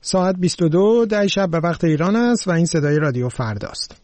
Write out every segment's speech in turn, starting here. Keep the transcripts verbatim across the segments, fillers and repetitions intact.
ساعت بیست و دو ده شب به وقت ایران است و این صدای رادیو فرداست.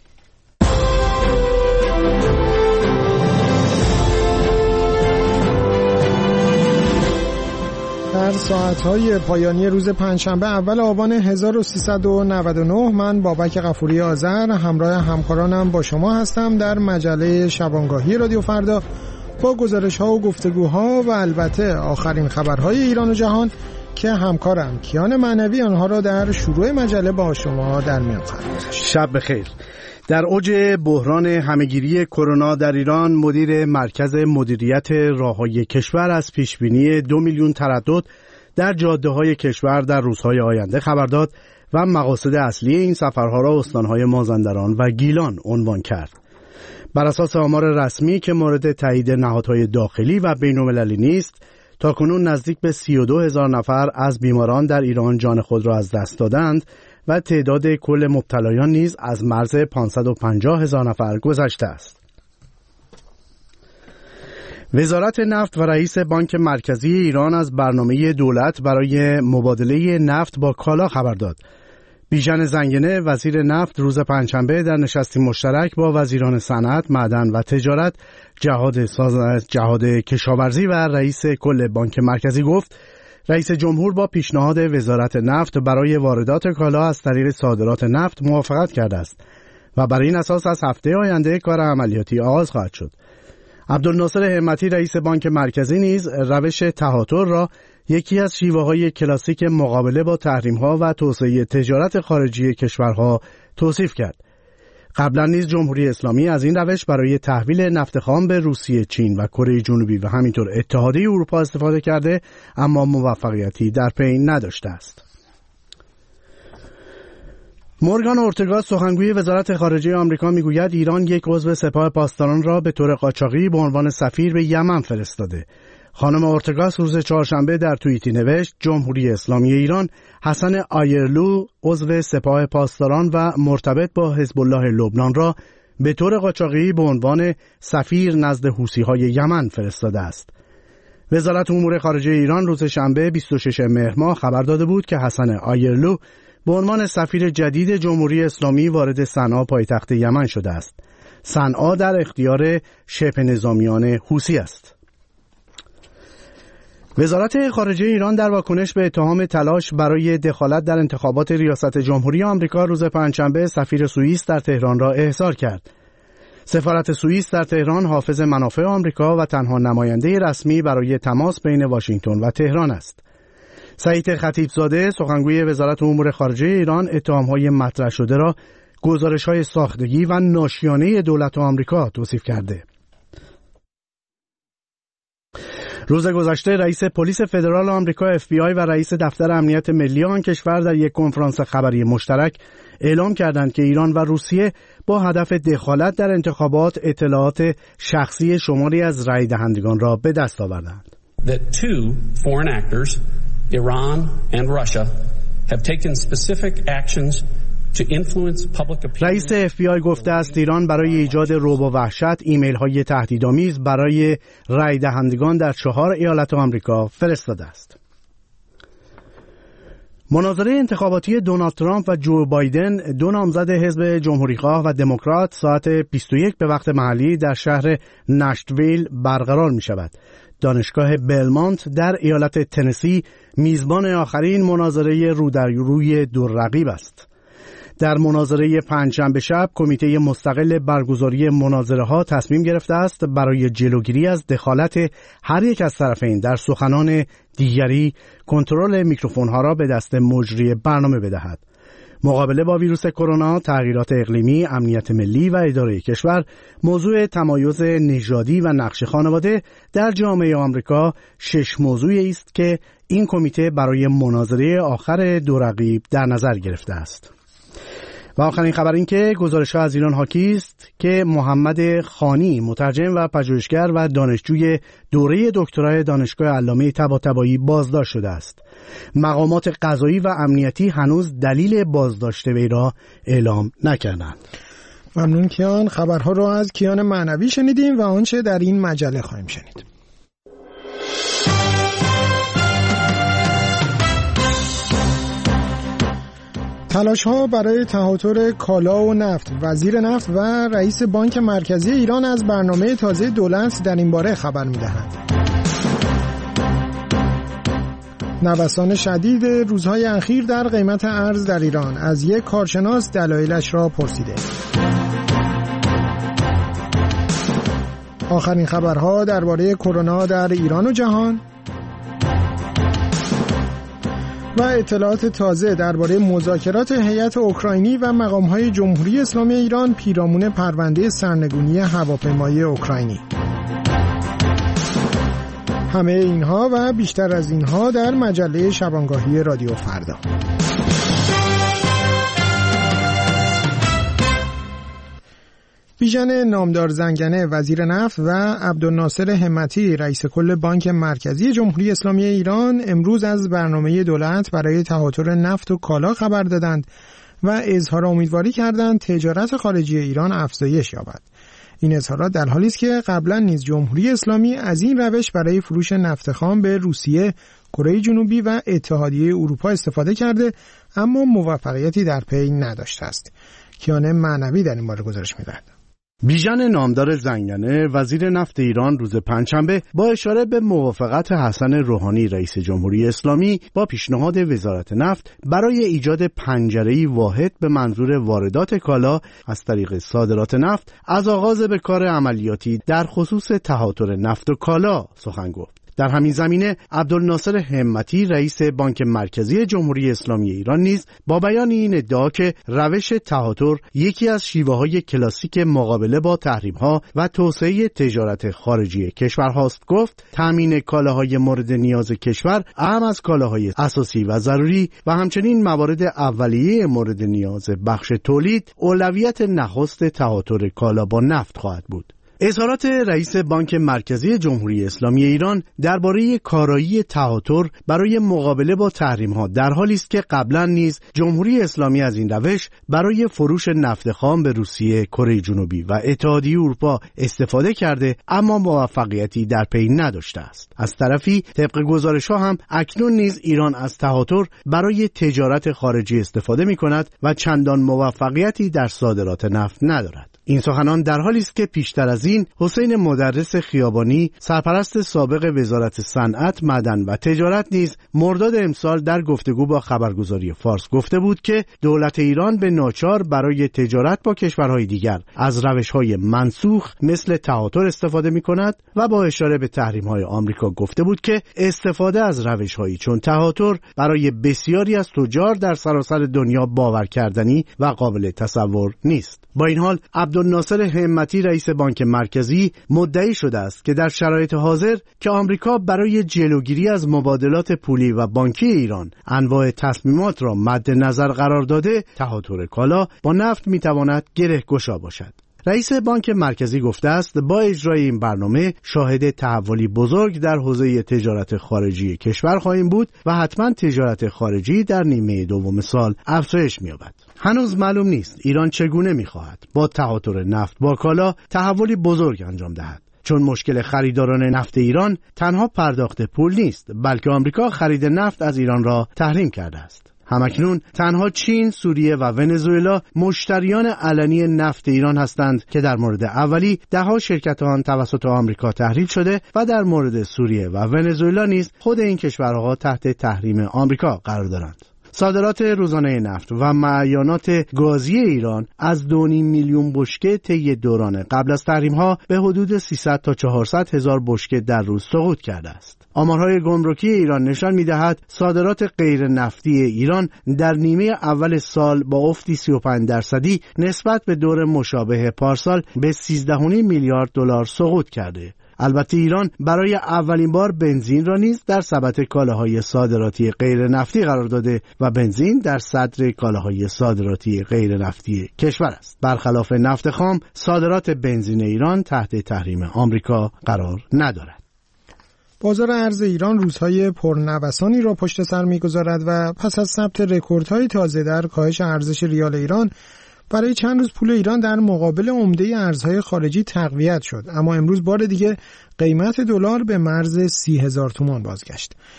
در ساعت‌های پایانی روز پنجشنبه اول آبان هزار و سیصد و نود و نه من بابک غفوری آذر همراه همکارانم با شما هستم در مجله شبانگاهی رادیو فردا با گزارش‌ها و گفتگوها و البته آخرین خبرهای ایران و جهان که همکارم کیان معنوی آنها را در شروع مجله با شما در میان خواهد گذاشت. شب بخیر. در اوج بحران همهگیری کرونا در ایران مدیر مرکز مدیریت راههای کشور از پیشبینی دو میلیون تردد در جاده‌های کشور در روزهای آینده خبر داد و مقاصد اصلی این سفرها را استانهای مازندران و گیلان عنوان کرد. بر اساس آمار رسمی که مورد تایید نهادهای داخلی و بین‌المللی نیست، تاکنون نزدیک به سی و دو هزار نفر از بیماران در ایران جان خود را از دست دادند و تعداد کل مبتلایان نیز از مرز پانصد و پنجاه هزار نفر گذشته است. وزارت نفت و رئیس بانک مرکزی ایران از برنامه دولت برای مبادله نفت با کالا خبر داد. بیژن زنگنه وزیر نفت روز پنجشنبه در نشستی مشترک با وزیران صنعت، معدن و تجارت، جهاد ساز... جهاد کشاورزی و رئیس کل بانک مرکزی گفت رئیس جمهور با پیشنهاد وزارت نفت برای واردات کالا از طریق صادرات نفت موافقت کرده است و برای این اساس از هفته آینده کار عملیاتی آغاز خواهد شد. عبدالناصر همتی رئیس بانک مرکزی نیز روش تهاتر را یکی از شیوه‌های کلاسیک مقابله با تحریم‌ها و توسعه تجارت خارجی کشورها توصیف کرد. قبلا نیز جمهوری اسلامی از این روش برای تحویل نفت خام به روسیه، چین و کره جنوبی و همینطور اتحادیه اروپا استفاده کرده، اما موفقیتی در پی نداشته است. مورگان اورتگا سخنگوی وزارت خارجه آمریکا میگوید ایران یک عضو سپاه پاسداران را به طور قاچاقی به عنوان سفیر به یمن فرستاده. خانم اورتگاس روز چهارشنبه در توییتی نوشت جمهوری اسلامی ایران حسن آیرلو عضو سپاه پاسداران و مرتبط با حزب الله لبنان را به طور قاچاقی به عنوان سفیر نزد حوثی‌های یمن فرستاده است. وزارت امور خارجه ایران روز شنبه بیست و ششم مهر ماه خبر داده بود که حسن آیرلو به عنوان سفیر جدید جمهوری اسلامی وارد صنعا پایتخت یمن شده است. صنعا در اختیار شبه نظامیان حوثی است. وزارت خارجه ایران در واکنش به اتهام تلاش برای دخالت در انتخابات ریاست جمهوری آمریکا روز پنجشنبه سفیر سوئیس در تهران را احضار کرد. سفارت سوئیس در تهران حافظ منافع آمریکا و تنها نماینده رسمی برای تماس بین واشنگتن و تهران است. سعید خطیبزاده سخنگوی وزارت امور خارجه ایران اتهام‌های مطرح شده را گزارش‌های ساختگی و ناشیانه دولت آمریکا توصیف کرده. روز گذشته رئیس پلیس فدرال آمریکا اف بی آی و رئیس دفتر امنیت ملی آن کشور در یک کنفرانس خبری مشترک اعلام کردند که ایران و روسیه با هدف دخالت در انتخابات اطلاعات شخصی شماری از رای دهندگان را به دست آوردند. That two foreign actors, Iran and Russia, have taken specific actions رئیس اف بی آی گفته است ایران برای ایجاد رعب و وحشت ایمیل های تهدیدآمیز برای رای دهندگان در چهار ایالت آمریکا فرستاده است. مناظره انتخاباتی دونالد ترامپ و جو بایدن، دو نامزد حزب جمهوریخواه و دموکرات، ساعت بیست و یک به وقت محلی در شهر نشویل برقرار می شود. دانشگاه بلمانت در ایالت تنسی میزبان آخرین مناظره رو در روی دو رقیب است. در مناظره پنجشنبه شب کمیته مستقل برگزاری مناظره ها تصمیم گرفته است برای جلوگیری از دخالت هر یک از طرفین در سخنان دیگری کنترل میکروفون ها را به دست مجری برنامه بدهد. مقابله با ویروس کرونا، تغییرات اقلیمی، امنیت ملی و اداره کشور موضوع تمایز نژادی و نقش خانواده در جامعه آمریکا شش موضوعی است که این کمیته برای مناظره آخر دو رقیب در نظر گرفته است. و آخرین خبر این که گزارش‌ها از ایران حاکی است که محمد خانی مترجم و پژوهشگر و دانشجوی دوره دکترای دانشگاه علامه طباطبایی بازداشت شده است. مقامات قضایی و امنیتی هنوز دلیل بازداشت وی را اعلام نکردند. ممنون کیان. خبرها رو از کیان معنوی شنیدیم و آنچه در این مجله خواهیم شنید. تلاش‌ها برای تهاتر کالا و نفت. وزیر نفت و رئیس بانک مرکزی ایران از برنامه تازه دولت در این باره خبر می‌دهند. نوسان شدید روزهای اخیر در قیمت ارز در ایران، از یک کارشناس دلایلش را پرسیده. آخرین خبرها درباره کرونا در ایران و جهان و اطلاعات تازه درباره مذاکرات هیئت اوکراینی و مقام‌های جمهوری اسلامی ایران پیرامون پرونده سرنگونی هواپیمایی اوکراینی. همه اینها و بیشتر از اینها در مجله شبانگاهی رادیو فردا. بیژن نامدار زنگنه وزیر نفت و عبدالناصر همتی رئیس کل بانک مرکزی جمهوری اسلامی ایران امروز از برنامه دولت برای تهاتر نفت و کالا خبر دادند و اظهار امیدواری کردند تجارت خارجی ایران افزایش یابد. این اظهارات در حالی است که قبلا نیز جمهوری اسلامی از این روش برای فروش نفت خام به روسیه، کره جنوبی و اتحادیه اروپا استفاده کرده، اما موفقیتی در پی نداشته است. کیان معنوی در این باره گزارش می‌دهد. بیژن نامدار زنگنه وزیر نفت ایران روز پنجشنبه با اشاره به موافقت حسن روحانی رئیس جمهوری اسلامی با پیشنهاد وزارت نفت برای ایجاد پنجره‌ای واحد به منظور واردات کالا از طریق صادرات نفت از آغاز به کار عملیاتی در خصوص تهاتر نفت و کالا سخن گفت. در همین زمینه عبدالناصر همتی رئیس بانک مرکزی جمهوری اسلامی ایران نیز با بیان این ادعا که روش تهاتر یکی از شیوه‌های کلاسیک مقابله با تحریم‌ها و توسعه تجارت خارجی کشورهاست گفت تامین کالاهای مورد نیاز کشور اهم از کالاهای اساسی و ضروری و همچنین موارد اولیه مورد نیاز بخش تولید اولویت نخست تهاتر کالا با نفت خواهد بود. اظهارات رئیس بانک مرکزی جمهوری اسلامی ایران درباره کارایی تهاتر برای مقابله با تحریم‌ها در حالی است که قبلا نیز جمهوری اسلامی از این روش برای فروش نفت خام به روسیه، کره جنوبی و اتحادیه اروپا استفاده کرده، اما موفقیتی در پی نداشته است. از طرفی طبق گزارش‌ها هم اکنون نیز ایران از تهاتر برای تجارت خارجی استفاده می‌کند و چندان موفقیتی در صادرات نفت ندارد. این سخنان در حالی است که پیشتر از این حسین مدرس خیابانی سرپرست سابق وزارت صنعت، معدن و تجارت نیز مرداد امسال در گفتگو با خبرگزاری فارس گفته بود که دولت ایران به ناچار برای تجارت با کشورهای دیگر از روش‌های منسوخ مثل تهاتر استفاده می‌کند و با اشاره به تحریم‌های آمریکا گفته بود که استفاده از روش‌هایی چون تهاتر برای بسیاری از تجار در سراسر دنیا باور کردنی و قابل تصور نیست. با این حال عبدالناصر همتی رئیس بانک مرکزی مدعی شده است که در شرایط حاضر که آمریکا برای جلوگیری از مبادلات پولی و بانکی ایران انواع تصمیمات را مد نظر قرار داده، تهاتر کالا با نفت میتواند گره‌گشا باشد. رئیس بانک مرکزی گفته است با اجرای این برنامه شاهد تحولی بزرگ در حوزه تجارت خارجی کشور خواهیم بود و حتما تجارت خارجی در نیمه دوم سال افزایش می‌یابد. هنوز معلوم نیست ایران چگونه می‌خواهد با تهاتر نفت با کالا تحولی بزرگ انجام دهد، چون مشکل خریداران نفت ایران تنها پرداخت پول نیست، بلکه آمریکا خرید نفت از ایران را تحریم کرده است. همکنون تنها چین، سوریه و ونزوئلا مشتریان علنی نفت ایران هستند که در مورد اولی ده‌ها شرکت آن توسط آمریکا تحریم شده و در مورد سوریه و ونزوئلا نیز خود این کشورها تحت تحریم آمریکا قرار دارند. صادرات روزانه نفت و معدنیات گازی ایران از دو و نیم میلیون بشکه طی دوران قبل از تحریم‌ها به حدود سیصد تا چهارصد هزار بشکه در روز سقوط کرده است. آمارهای گمرکی ایران نشان می‌دهد صادرات غیر نفتی ایران در نیمه اول سال با افتی سی و پنج درصدی نسبت به دور مشابه پارسال به سیزده و نیم میلیارد دلار سقوط کرده. البته ایران برای اولین بار بنزین را نیز در سبد کالاهای صادراتی غیر نفتی قرار داده و بنزین در صدر کالاهای صادراتی غیر نفتی کشور است. برخلاف نفت خام، صادرات بنزین ایران تحت تحریم آمریکا قرار ندارد. بازار ارز ایران روزهای پرنوسانی را پشت سر می‌گذارد و پس از ثبت رکوردهای تازه در کاهش ارزش ریال ایران برای چند روز پول ایران در مقابل عمده ارزهای خارجی تقویت شد، اما امروز بار دیگه قیمت دلار به مرز سی هزار تومان بازگشت.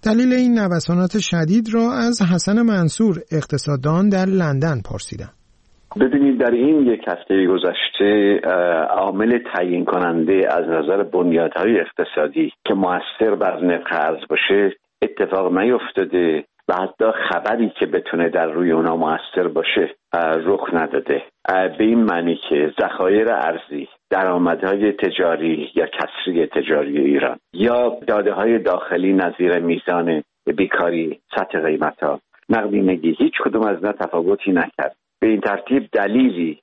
دلیل این نوسانات شدید را از حسن منصور اقتصاددان در لندن پرسیدم. ببینید در این یک هفته گذشته عامل تعیین کننده از نظر بنیادهای اقتصادی که مؤثر بر نرخ ارز باشه اتفاق نیفتاده و حتی خبری که بتونه در روی اونا مؤثر باشه رخ نداده. به این معنی که ذخایر ارزی، درآمدهای تجاری یا کسری تجاری ایران یا داده‌های داخلی نظیر میزان بیکاری، سطح قیمت‌ها، نقدینگی، هیچ کدوم از اینا تفاوتی نکرد. به این ترتیب دلیلی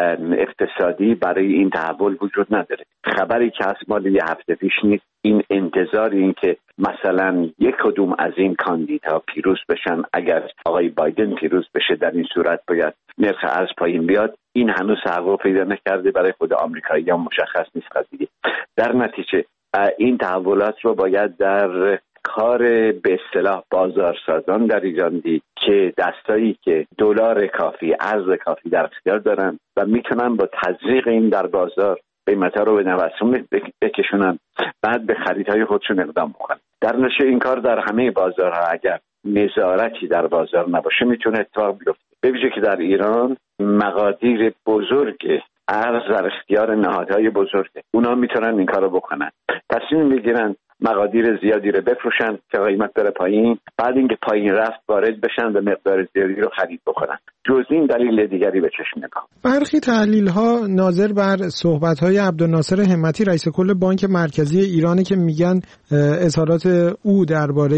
اقتصادی برای این تحول وجود نداره. خبری که از مال یه هفته پیش نیست. این انتظار این که مثلا یک کدوم از این کاندیدها پیروز بشن، اگر آقای بایدن پیروز بشه در این صورت باید نرخ ارز پایین بیاد، این هنوز تحقق پیدا نکرده. برای خود آمریکایی‌ها مشخص نیست قضیه. در نتیجه این تحولات رو باید در کار به اصطلاح بازارسازان در ایران دید که دستایی که دلار کافی، ارز کافی در اختیار دارن و میتونن با تزریق این در بازار قیمت‌ها رو به نوسان بکشونن، بعد به خریدهای خودشون اقدام بکنن. در نتیجه این کار در همه بازارها اگر نظارتی در بازار نباشه میتونه اتفاق بیفته. به ویژه که در ایران مقادیر بزرگ ارز در اختیار نهادهای بزرگه، اونا میتونن این کارو بکنن، تصمیم بگیرن مقادیر زیادی رو بفروشن که قیمت بره پایین، بعد اینکه پایین رفت وارد بشن و مقدار زیادی رو خرید بکنن. جز این دلیل دیگری به چشم نمیاد. برخی تحلیل‌ها ناظر بر صحبت‌های عبدالناصر همتی رئیس کل بانک مرکزی ایرانه که میگن اظهارات او درباره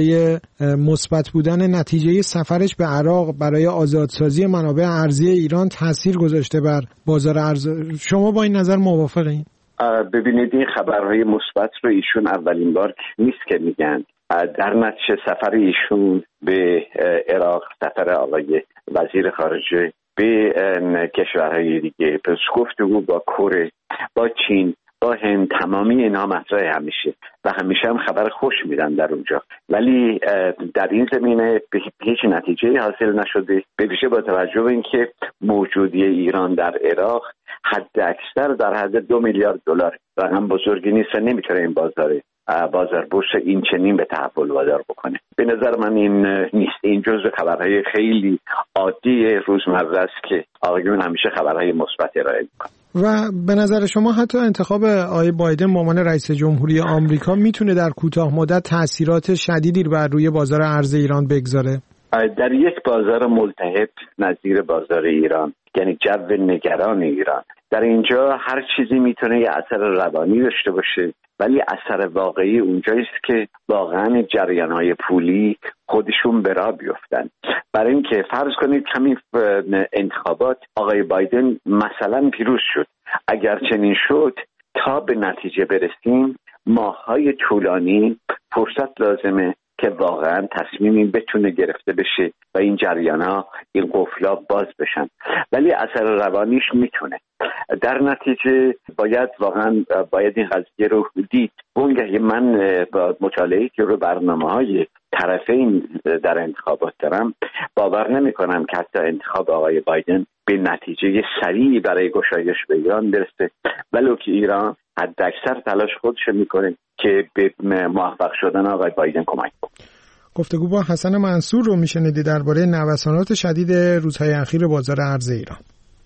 مثبت بودن نتیجه سفرش به عراق برای آزادسازی منابع ارزی ایران تاثیر گذاشته بر بازار ارز. شما با این نظر موافقین؟ ببینید این خبرهای مثبت رو ایشون اولین بار نیست که میگن. در نتیجه سفر ایشون به عراق، سفر آقای وزیر خارجه به کشورهای دیگه، پس گفتگو با کره، با چین، با هند، تمامی اینها مطرح همیشه و همیشه هم خبر خوش میدن در اونجا، ولی در این زمینه هیچ نتیجه حاصل نشده. به ویژه با توجه به اینکه موجودی ایران در عراق حد اکثر در حد دو میلیارد دلار، رقم بزرگی نیست و نمیتونه این بازار بازار بورس این چنین به تحول وادار بکنه. به نظر من این نیست. این جزء خبرهای خیلی عادی روزمره است که آقایون همیشه خبرهای مثبت ارائه میکنن. و به نظر شما حتی انتخاب آقای بایدن به عنوان رئیس جمهوری آمریکا میتونه در کوتاه مدت تاثیرات شدیدی بر روی بازار ارز ایران بگذاره؟ در یک بازار ملتهب نظیر بازار ایران، یعنی جو نگران ایران، در اینجا هر چیزی میتونه یه اثر روانی داشته باشه، ولی اثر واقعی اونجاییست که واقعا جریان‌های پولی خودشون به راه بیفتن. برای اینکه فرض کنید همین انتخابات آقای بایدن مثلا پیروز شد، اگر چنین شد تا به نتیجه برسیم ماه‌های طولانی فرصت لازمه که واقعا تصمیمی بتونه گرفته بشه و این جریان‌ها، این قفل‌ها باز بشن، ولی اثر روانیش میتونه. در نتیجه باید واقعا باید این قضیه رو دید. اونگهی من با مطالعه‌ای که رو برنامه‌های طرفین در انتخابات دارم باور نمی‌کنم که حتی انتخاب آقای بایدن به نتیجه سریعی برای گشایش به ایران برسه، ولو که ایران حد اکثر تلاش خودش میکنه که به موفق شدن آقای بایدن کمک کنه. گفتگو با حسن منصور رو میشنیدی درباره نوسانات شدید روزهای اخیر بازار ارز ایران.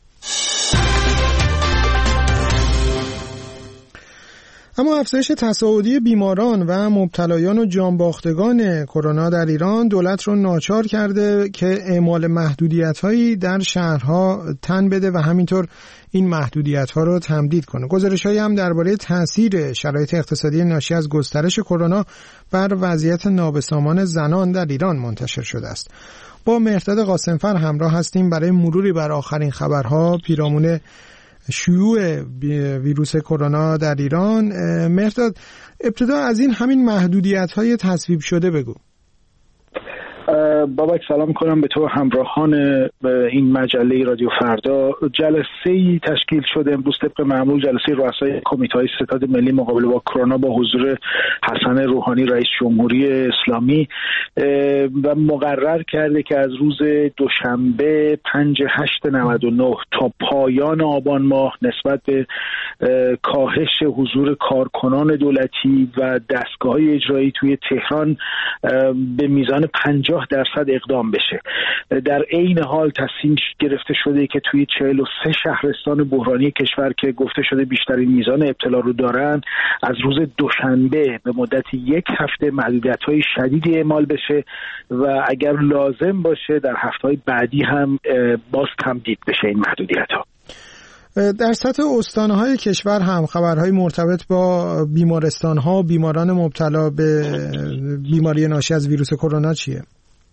اما افزایش تصاعدی بیماران و مبتلایان و جانباختگان کرونا در ایران دولت رو ناچار کرده که اعمال محدودیت‌هایی در شهرها تن بده و همینطور این محدودیت‌ها رو تمدید کنه. گزارش‌هایی هم درباره تاثیر شرایط اقتصادی ناشی از گسترش کرونا بر وضعیت نابسامان زنان در ایران منتشر شده است. با مهرداد قاسمفر همراه هستیم برای مروری بر آخرین خبرها پیرامون شیوع ویروس کرونا در ایران. مهرداد، ابتدا از این همین محدودیت‌های تصویب شده بگو. بابک سلام میکنم به تو همراهان این مجله رادیو فردا. جلسه‌ای تشکیل شده امروز طبق معمول، جلسه رؤسای کمیته‌های ستاد ملی مقابله با کرونا با حضور حسن روحانی رئیس جمهوری اسلامی و مقرر کرده که از روز دوشنبه پنج هشت نود و نه تا پایان آبان ماه نسبت به کاهش حضور کارکنان دولتی و دستگاه‌های اجرایی توی تهران به میزان پنجاه درصد اقدام بشه. در عین حال تصمیم گرفته شده که توی چهل و سه شهرستان بحرانی کشور که گفته شده بیشترین میزان ابتلا رو دارن، از روز دوشنبه به مدت یک هفته محدودیت‌های شدیدی اعمال بشه و اگر لازم باشه در هفته‌های بعدی هم باز تمدید بشه این محدودیت‌ها. در سطح استان‌های کشور هم خبرهای مرتبط با بیمارستان‌ها و بیماران مبتلا به بیماری ناشی از ویروس کرونا چیه؟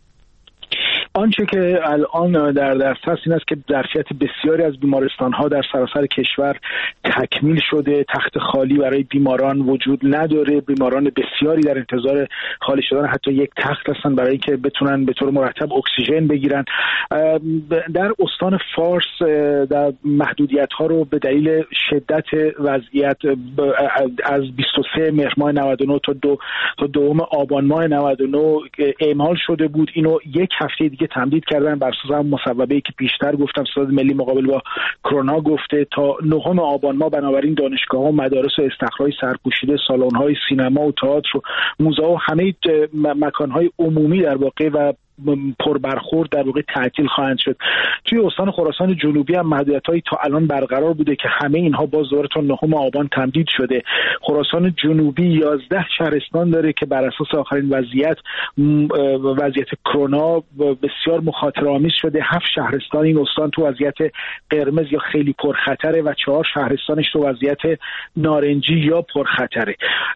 آنچه که الان در دسترس این است که ظرفیت بسیاری از بیمارستان‌ها در سراسر کشور تکمیل شده، تخت خالی برای بیماران وجود نداره. بیماران بسیاری در انتظار خالی شدن حتی یک تخت هستن برای اینکه بتونن به طور مرتب اکسیژن بگیرن. در استان فارس در محدودیت‌ها رو به دلیل شدت وضعیت از بیست و سه مهر ماه نود و نه تا دو تا دوم آبان ماه نود و نه اعمال شده بود. اینو یک هفته دیگه تمدید کردن بر اساس هم مصوبه‌ای که پیشتر گفتم ستاد ملی مقابله با کرونا گفته تا نهم آبان ماه. بنابراین دانشگاه‌ها و مدارس و استخرهای سرپوشیده، سالن‌های سینما و تئاتر و موزه و همه مکان‌های عمومی در واقع و پربرخورد در واقع تعطیل خواهند شد. توی استان خراسان جنوبی هم محدودیت‌هایی تا الان برقرار بوده که همه اینها باز دوباره تا نهم آبان تمدید شده. خراسان جنوبی یازده شهرستان داره که بر اساس آخرین وضعیت وضعیت کرونا بسیار مخاطره‌آمیز شده. هفت شهرستان این استان تو وضعیت قرمز یا خیلی پرخطره و چهار شهرستانش تو وضعیت نارنجی یا پرخطره.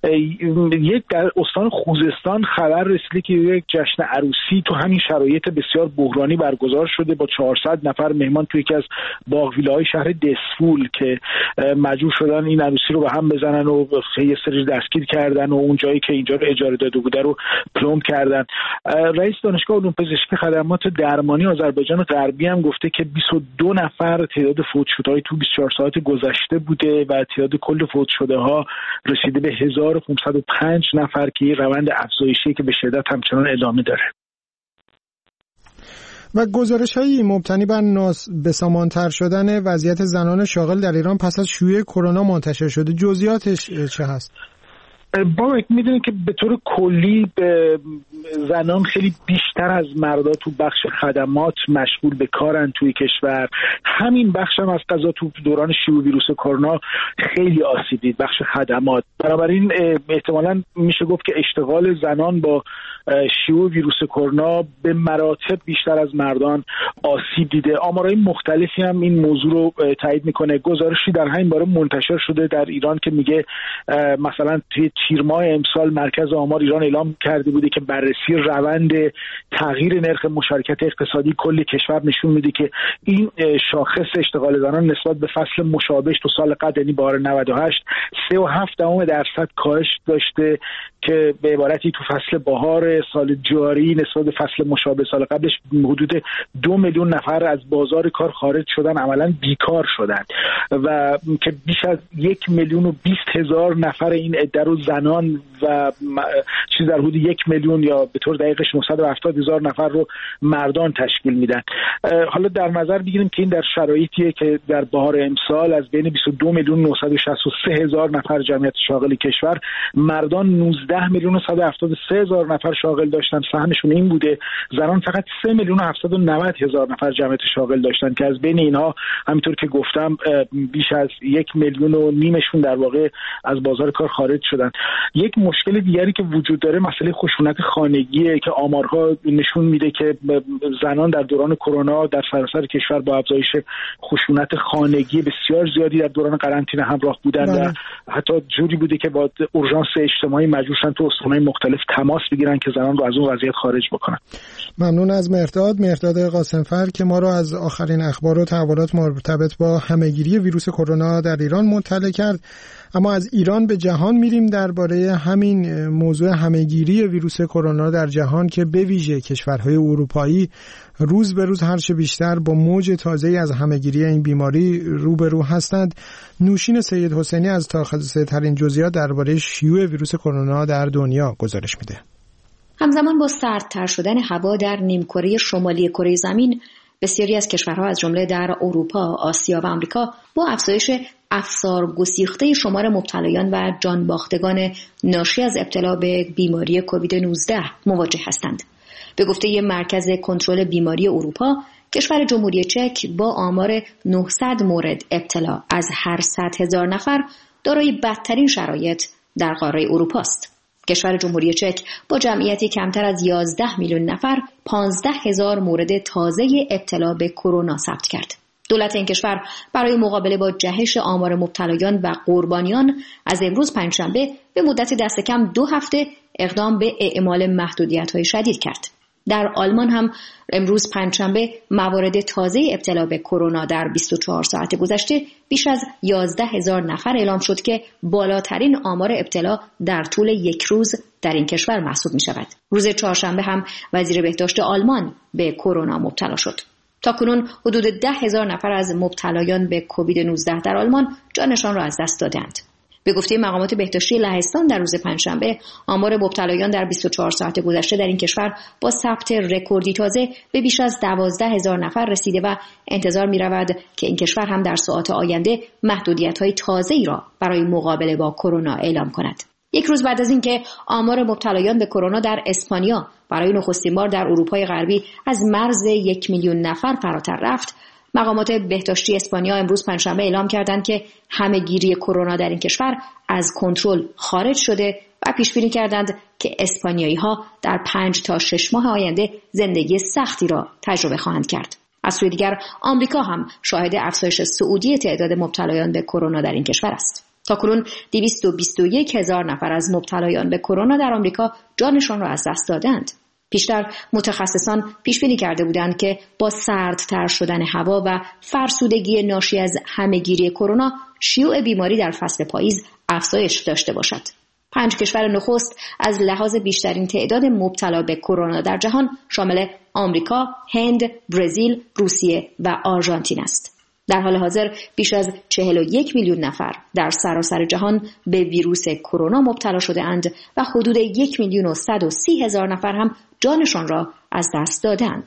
یک در استان خوزستان خبر رسیده که یک جشن عروسی تو همین شرایط بسیار بحرانی برگزار شده با چهارصد نفر مهمان توی یکی از باغ ویلاهای شهر دسفول که مجبور شدن این عروسی رو به هم بزنن و یه سری دستگیر کردن و اون جایی که اینجا رو اجاره داده بوده رو پلمب کردن. رئیس دانشگاه علوم پزشکی خدمات درمانی آذربایجان غربی هم گفته که بیست و دو نفر تعداد فوت شده‌های تو بیست و چهار ساعت گذشته بوده و تعداد کل فوت شده‌ها رسیده به هزار و پانصد و پنج نفر که یه روند افزایشی که به شدت همچنان ادامه داره. و گزارش‌هایی مبتنی بر ناسامان‌تر شدن وضعیت زنان شاغل در ایران پس از شیوع کرونا منتشر شده. جزئیاتش چه هست؟ با میدونید که به طور کلی به زنان خیلی بیشتر از مردا تو بخش خدمات مشغول به کارن توی کشور. همین بخش هم از قضا تو دوران شیوع ویروس کرونا خیلی آسیب دید، بخش خدمات. بنابراین احتمالاً میشه گفت که اشتغال زنان با شیوع ویروس کرونا به مراتب بیشتر از مردان آسیب دیده. آمارهای مختلفی هم این موضوع رو تایید میکنه. گزارشی در همین باره منتشر شده در ایران که میگه مثلا توی تیر ماه امسال مرکز آمار ایران اعلام کرده بوده که بررسی روند تغییر نرخ مشارکت اقتصادی کل کشور نشون میده که این شاخص اشتغال زنان نسبت به فصل مشابه تو سال قبل یعنی بهار نود و هشت سه و هفت دهم درصد کاهش داشته که به عبارتی تو فصل بهار سال جاری نسبت به فصل مشابه سال قبلش حدود دو میلیون نفر از بازار کار خارج شدن، عملاً بیکار شدن و که بیش از یک میلیون و بیست هزار نفر این عده رو زنان و چیز در حدود یک میلیون یا به طور دقیقش نهصد و هفتاد هزار نفر رو مردان تشکیل میدن. حالا در نظر بگیریم که این در شرایطیه که در بهار امسال از بین بیست و دو میلیون و نهصد و شصت و سه هزار نفر جمعیت شاغل کشور، مردان نوزده میلیون و صد و هفتاد و سه هزار نفر شاغل داشتن، سهمشون این بوده. زنان فقط سه میلیون و هفتصد و نود هزار نفر جمعیت شاغل داشتن که از بین اینها همینطور که گفتم بیش از یک میلیون و نیمشون در واقع از بازار کار خارج شدن. یک مشکل دیگری که وجود داره مسئله خشونت خانگیه که آمارها نشون میده که زنان در دوران کرونا در سراسر کشور با افزایش خشونت خانگی بسیار زیادی در دوران قرنطینه همراه بودن و حتی جوری بوده که با اورژانس اجتماعی مجبور شدن تو استان‌های مختلف تماس بگیرن که زنان رو از اون وضعیت خارج بکنن. ممنون از مهرداد مهرداد قاسمفر که ما رو از آخرین اخبار و تحولات مرتبط با همهگیری ویروس کرونا در ایران مطلع کرد. اما از ایران به جهان میریم درباره همین موضوع همهگیری ویروس کرونا در جهان که به ویژه کشورهای اروپایی روز به روز هرچه بیشتر با موج تازه‌ای از همهگیری این بیماری روبرو هستند. نوشین سید حسینی از تاخصص ترین جزئیات درباره شیوع ویروس کرونا در دنیا گزارش میده. همزمان با سردتر شدن هوا در نیمکره شمالی کره زمین، بسیاری از کشورها از جمله در اروپا، آسیا و آمریکا با افزایش افسار گسیخته شمار مبتلایان و جانباختگان ناشی از ابتلا به بیماری کووید نوزده مواجه هستند. به گفته مرکز کنترل بیماری اروپا، کشور جمهوری چک با آمار نهصد مورد ابتلا از هر صد هزار نفر دارای بدترین شرایط در قاره اروپا است. کشور جمهوری چک با جمعیتی کمتر از یازده میلیون نفر پانزده هزار مورد تازه ابتلا به کرونا ثبت کرد. دولت این کشور برای مقابله با جهش آمار مبتلایان و قربانیان از امروز پنجشنبه به مدت دست کم دو هفته اقدام به اعمال محدودیت‌های شدید کرد. در آلمان هم امروز پنجشنبه موارد تازه ابتلا به کرونا در بیست و چهار ساعت گذشته بیش از یازده هزار نفر اعلام شد که بالاترین آمار ابتلا در طول یک روز در این کشور محسوب می شود. روز چهارشنبه هم وزیر بهداشت آلمان به کرونا مبتلا شد. تاکنون حدود ده هزار نفر از مبتلایان به کووید نوزده در آلمان جانشان را از دست دادند. به گفته مقامات بهداشتی لهستان در روز پنجشنبه آمار مبتلایان در بیست و چهار ساعت گذشته در این کشور با ثبت رکوردی تازه به بیش از دوازده هزار نفر رسیده و انتظار می رود که این کشور هم در ساعات آینده محدودیت‌های تازه‌ای را برای مقابله با کرونا اعلام کند. یک روز بعد از اینکه آمار مبتلایان به کرونا در اسپانیا برای نخستین بار در اروپای غربی از مرز یک میلیون نفر فراتر رفت، مقامات بهداشتی اسپانیا امروز پنجشنبه اعلام کردند که همهگیری کرونا در این کشور از کنترل خارج شده و پیش بینی کردند که اسپانیایی‌ها در پنج تا شش ماه آینده زندگی سختی را تجربه خواهند کرد. از سوی دیگر آمریکا هم شاهد افزایش صعودی تعداد مبتلایان به کرونا در این کشور است. تاکنون دویست و بیست و یک هزار نفر از مبتلایان به کرونا در آمریکا جانشان را از دست دادند. پیشتر متخصصان پیش بینی کرده بودند که با سردتر شدن هوا و فرسودگی ناشی از همهگیری کرونا شیوع بیماری در فصل پاییز افزایش داشته باشد. پنج کشور نخست از لحاظ بیشترین تعداد مبتلا به کرونا در جهان شامل آمریکا، هند، برزیل، روسیه و آرژانتین است. در حال حاضر بیش از چهل و یک میلیون نفر در سراسر جهان به ویروس کرونا مبتلا شده اند و حدود یک میلیون و صد و سی هزار نفر هم جانشان را از دست دادند.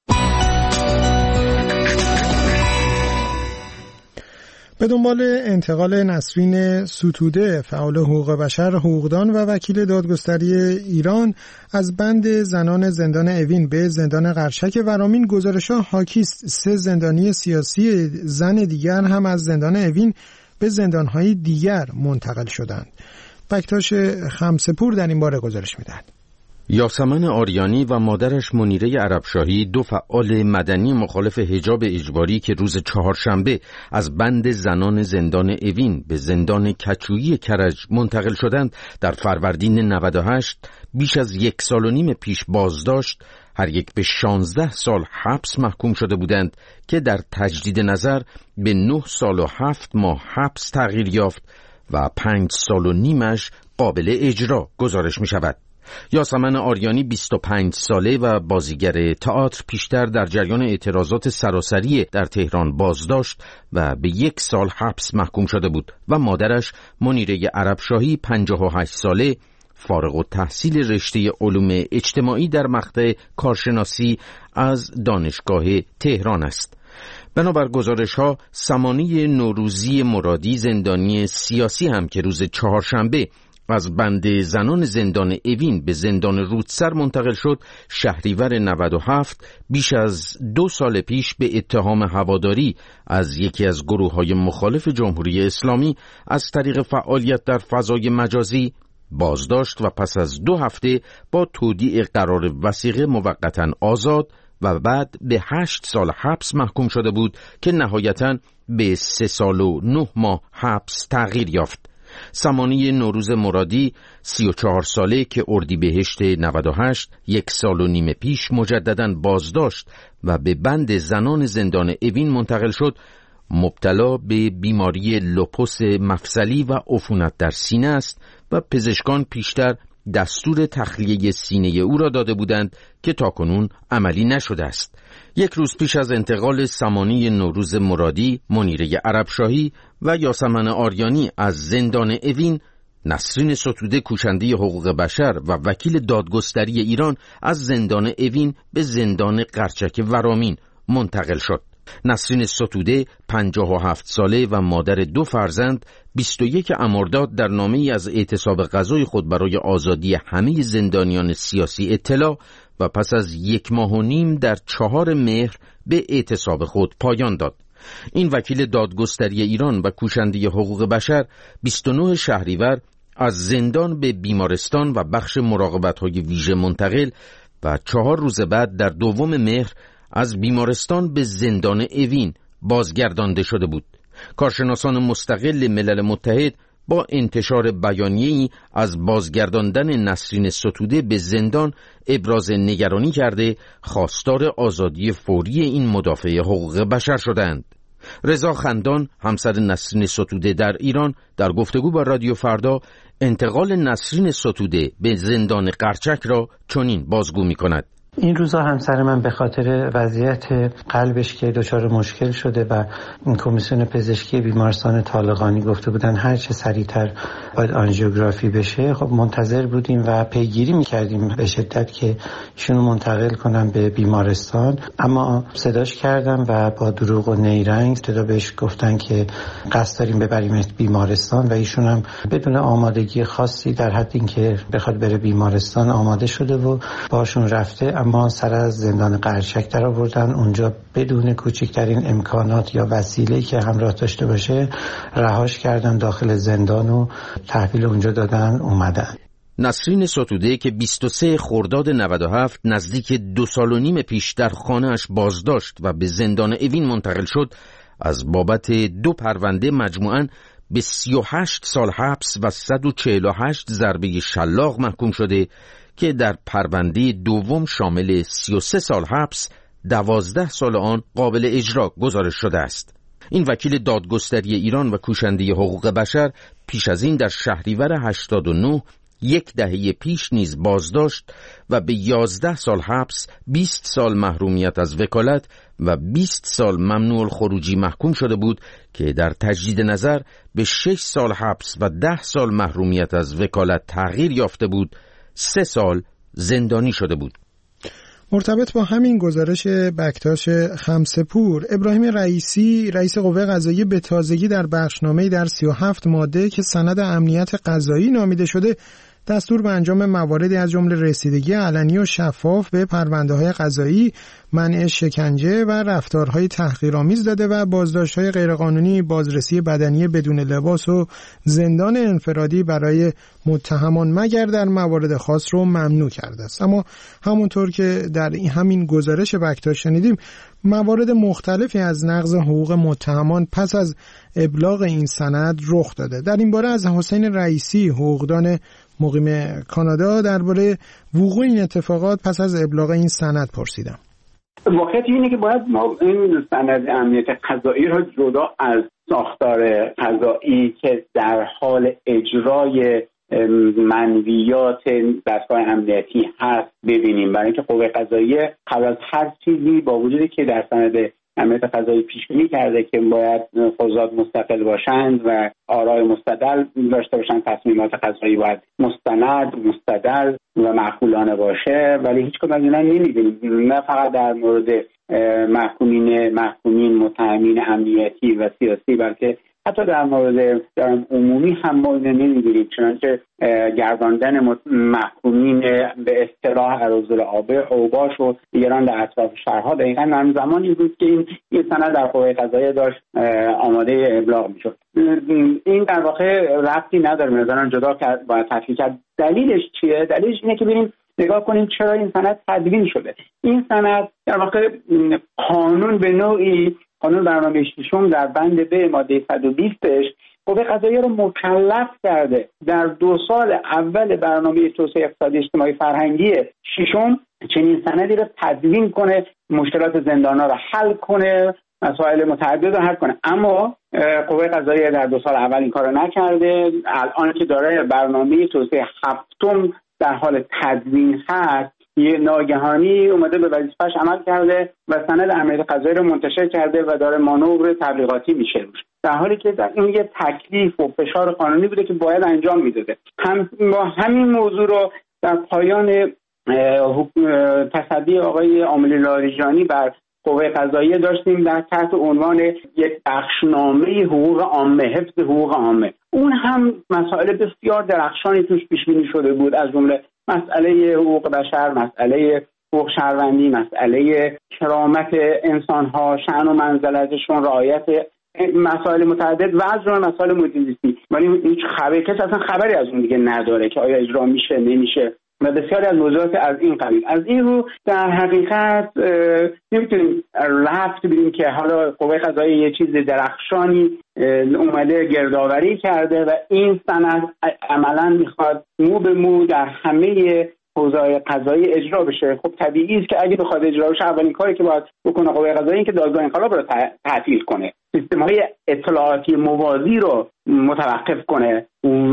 به دنبال انتقال نسرین ستوده، فعال حقوق بشر، حقوقدان و وکیل دادگستری ایران از بند زنان زندان اوین به زندان قرچک ورامین، گزارش‌ها حاکی است سه زندانی سیاسی زن دیگر هم از زندان اوین به زندان‌های دیگر منتقل شدند. بکتاش خمسه‌پور در این باره گزارش می‌دهد. یاسمن آریانی و مادرش منیره عربشاهی، دو فعال مدنی مخالف حجاب اجباری که روز چهارشنبه از بند زنان زندان اوین به زندان کچویی کرج منتقل شدند، در فروردین نود و هشت بیش از یک سال و نیم پیش بازداشت، هر یک به شانزده سال حبس محکوم شده بودند که در تجدید نظر به نه سال و هفت ماه حبس تغییر یافت و پنج سال و نیمش قابل اجرا گزارش می شود. یاسمن آریانی بیست و پنج ساله و بازیگر تئاتر پیشتر در جریان اعتراضات سراسری در تهران بازداشت و به یک سال حبس محکوم شده بود و مادرش منیره عربشاهی پنجاه و هشت ساله، فارغ التحصیل رشته علوم اجتماعی در مقطع کارشناسی از دانشگاه تهران است. بنابر گزارش‌ها سمانی نوروزی مرادی، زندانی سیاسی هم که روز چهارشنبه از بند زنان زندان اوین به زندان رودسر منتقل شد، شهریور نود و هفت بیش از دو سال پیش به اتهام هواداری از یکی از گروه‌های مخالف جمهوری اسلامی از طریق فعالیت در فضای مجازی بازداشت و پس از دو هفته با تودیع قرار وثیقه موقتاً آزاد و بعد به هشت سال حبس محکوم شده بود که نهایتاً به سه سال و نه ماه حبس تغییر یافت. سمانی نوروز مرادی سی و چهار ساله که اردیبهشت نود و هشت یک سال و نیم پیش مجدداً بازداشت و به بند زنان زندان اوین منتقل شد، مبتلا به بیماری لوپوس مفصلی و عفونت در سینه است و پزشکان پیشتر دستور تخلیه سینه او را داده بودند که تاکنون عملی نشده است. یک روز پیش از انتقال سمانی نوروز مرادی، منیره عربشاهی و یاسمن آریانی از زندان اوین، نسرین ستوده کوشنده حقوق بشر و وکیل دادگستری ایران از زندان اوین به زندان قرچک ورامین منتقل شد. نسرین ستوده پنجاه و هفت ساله و مادر دو فرزند بیست و یک مرداد در نامه‌ای از اعتصاب غذای خود برای آزادی همه زندانیان سیاسی اطلاع و پس از یک ماه و نیم در چهار مهر به اعتصاب خود پایان داد. این وکیل دادگستری ایران و کوشنده حقوق بشر بیست و نه شهریور از زندان به بیمارستان و بخش مراقبت‌های ویژه منتقل و چهار روز بعد در دوم مهر از بیمارستان به زندان اوین بازگردانده شده بود. کارشناسان مستقل ملل متحد با انتشار بیانیه‌ای از بازگرداندن نسرین ستوده به زندان ابراز نگرانی کرده خواستار آزادی فوری این مدافع حقوق بشر شدند. رضا خندان، همسر نسرین ستوده در ایران، در گفتگو با رادیو فردا انتقال نسرین ستوده به زندان قرچک را چنین بازگو می‌کند. این روزا همسر من به خاطر وضعیت قلبش که دچار مشکل شده و کمیسیون پزشکی بیمارستان طالقانی گفته بودن هر چه سریعتر باید آنژیوگرافی بشه، خب منتظر بودیم و پیگیری میکردیم به شدت که ایشونو منتقل کنم به بیمارستان، اما صداش کردم و با دروغ و نیرنگ ابتدا بهش گفتن که قصد داریم ببریمش بیمارستان و ایشون هم بدون آمادگی خاصی در حد اینکه بخواد بره بیمارستان آماده شده و باشون رفته، اما سر از زندان قرچک در آوردن. اونجا بدون کوچکترین امکانات یا وسیله‌ای که همراه داشته باشه رهاش کردن داخل زندان و تحویل اونجا دادن اومدن. نسرین ستوده که بیست و سه خرداد نود و هفت نزدیک دو سال و نیم پیش در خانه‌اش بازداشت و به زندان اوین منتقل شد، از بابت دو پرونده مجموعاً به سی و هشت سال حبس و صد و چهل و هشت ضربه شلاق محکوم شده که در پرونده دوم شامل سی و سه سال حبس، دوازده سال آن قابل اجرا گزارش شده است. این وکیل دادگستری ایران و کوشنده حقوق بشر پیش از این در شهریور هشتاد و نه یک دهه پیش نیز بازداشت و به یازده سال حبس، بیست سال محرومیت از وکالت و بیست سال ممنوع الخروجی محکوم شده بود که در تجدید نظر به شش سال حبس و ده سال محرومیت از وکالت تغییر یافته بود، سه سال زندانی شده بود. مرتبط با همین گزارش بکتاش خمسه‌پور، ابراهیم رئیسی رئیس قوه قضاییه به تازگی در بخشنامه‌ای در سی و هفت ماده که سند امنیت قضایی نامیده شده دستور به انجام مواردی از جمله رسیدگی علنی و شفاف به پرونده‌های قضایی، منع شکنجه و رفتارهای تحقیرآمیز داده و بازداشت‌های غیرقانونی، بازرسی بدنی بدون لباس و زندان انفرادی برای متهمان مگر در موارد خاص رو ممنوع کرده است. اما همونطور که در همین گزارش بکتاش شنیدیم، موارد مختلفی از نقض حقوق متهمان پس از ابلاغ این سند رخ داده. در این باره از حسین رئیسی، حقوقدان مقیم کانادا، درباره وقوع این اتفاقات پس از ابلاغ این سند پرسیدم. واقعیت اینه که باید ما این سند امنیت قضایی را جدا از ساختار قضایی که در حال اجرای منویات دستگاه امنیتی هست ببینیم، برای اینکه قوه قضاییه قبل از هر چیزی با وجودی که در سند امنیت قضایی پیش بینی کرده که باید قضات مستقل باشند و آرای مستدل داشته باشند، تصمیمات قضایی باید مستند، مستدل و معقولانه باشه، ولی هیچ کدوم از اینا نمی‌بینیم. نه فقط در مورد محکومین محکومین متهمین امنیتی و سیاسی، بلکه حتی در مورد در عمومی هم ما اینو نمی‌بینیم. چنانچه گرداندن محکومین به اصطلاح اراذل اوباش و دیگران در اطراف شهرها دقیقاً در زمانی بود که این این سند در قوه قضاییه داشت آماده ابلاغ می‌شد. این در واقع ربطی نداره، مثلا جدا کرد باید تفکیک کرد. دلیلش چیه؟ دلیلش اینه که ببینیم نگاه کنیم چرا این سند تدوین شده. این سند در واقع قانون به نوعی قانون برنامه‌ریزی در بند ب ماده صد و بیستش قوه قضاییه رو مکلف کرده در دو سال اول برنامه توسعه اقتصادی اجتماعی فرهنگی ششم چنین سندی رو تدوین کنه، مشکلات زندان‌ها رو حل کنه، مسائل متعدد رو حل کنه. اما قوه قضاییه در دو سال اول این کارو نکرده. الان که داره برنامه توسعه هفتم در حال تدوین هست، یه ناگهانی اومده به وظیفه‌اش عمل کرده و سند امنیت قضایی رو منتشر کرده و داره مانور تبلیغاتی میشه روش، در حالی که در این یه تکلیف و فشار قانونی بوده که باید انجام میداده. هم با همین موضوع رو در پایان تصدی آقای عاملی لاریجانی بر قوه قضاییه داشتیم در تحت عنوان یک بخشنامه حقوق عامه، حفظ حقوق عامه. اون هم مسائل بسیار درخشانی توش پیش بینی شده بود، از جمله مسئله حقوق بشر، مسئله حقوق شهروندی، مسئله کرامت انسان‌ها، شأن و منزلتشون، رعایت مسائل متعدد و از جمله مسائل محیط زیستی. ولی هیچ خبری، کسی اصلا خبری از اون دیگه نداره که آیا اجرا میشه نمیشه و بسیاری از موضوعات از این قبیل. از این رو در حقیقت نمیتونیم رفت بدیم که حالا قوه قضاییه یه چیز درخشانی اومده گردآوری کرده و این سند عملا میخواد مو به مو در همه حوزه‌های قضایی اجرا بشه. خب طبیعی است که اگه بخواد اجرا بشه اولین کاری که باید بکنه قوه قضاییه این که دادگاه انقلاب رو تعطیل کنه، سیستم‌های اطلاعاتی موازی رو متوقف کنه و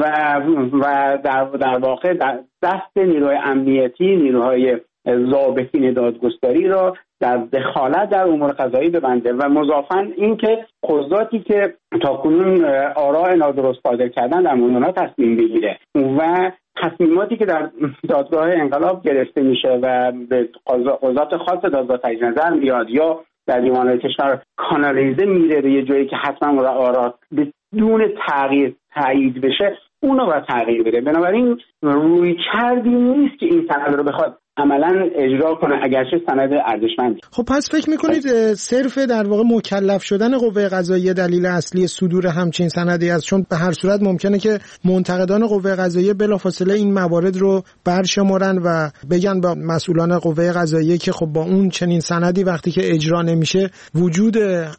و در در واقع دست نیروهای امنیتی، نیروهای ضابطین دادگستری رو در دخالت در امور قضایی ببنده و مضافاً اینکه قضاتی که تاکنون آراء نادرست صادر کردن در موضوعات تصمیم بگیره و تصمیماتی که در دادگاه انقلاب گرفته میشه و به قضات خاص دادگاه تجدید نظر میاد یا در دیوان کشور کانالیزه میره به یه جایی که حتما آرا بدون تغییر تایید بشه، اونو باید تغییر بده. بنابراین روی کردی نیست که این سند رو بخواد عملا اجرا کنه اگرچه سند ارزشمندی. خب پس فکر میکنید صرف در واقع مکلف شدن قوه قضاییه دلیل اصلی صدور همچین سندی است؟ چون به هر صورت ممکنه که منتقدان قوه قضاییه بلافاصله این موارد رو برشمارن و بگن با مسئولان قوه قضاییه که خب با اون چنین سندی وقتی که اجرا نمیشه وجود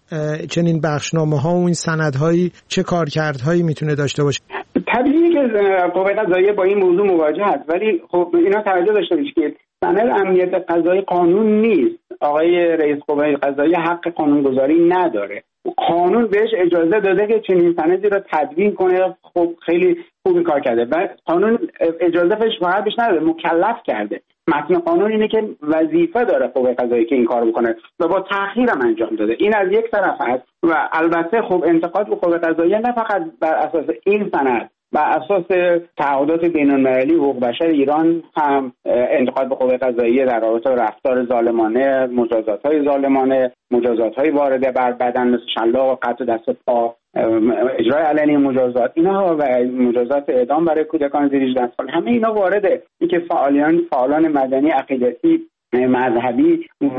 چنین بخشنامه‌ها و این سندهایی چه کارکردهایی میتونه داشته باشه. طبیعیه که قوه قضاییه با این موضوع مواجه است، ولی خب اینا توجه داشته باشید که سند امنیت قضایی قانون نیست. آقای رئیس قوه قضاییه حق قانونگذاری نداره. قانون بهش اجازه داده که چنین سندی رو تدوین کنه. خب خیلی خوب کار کرده و قانون اجازه بهش فقط بهش نداده، مکلف کرده. متن قانون اینه که وظیفه داره قوه قضاییه که این کارو بکنه و با تأخیر هم انجام داده. این از یک طرف است و البته خب انتقاد به قوه قضاییه نه فقط بر اساس این سند، بر اساس تعهدات بین‌المللی حقوق بشر ایران هم انتقاد به قوه قضاییه در رابطه با رفتار ظالمانه، مجازات‌های ظالمانه، مجازات‌های وارده بر بدن مثل شلاق و قطع دست و پا، اجرای علنی مجازات اینها و مجازات اعدام برای کودکان زیر هجده سال، همه اینا وارده. اینکه فعالان فعالان مدنی، عقیدتی، مذهبی و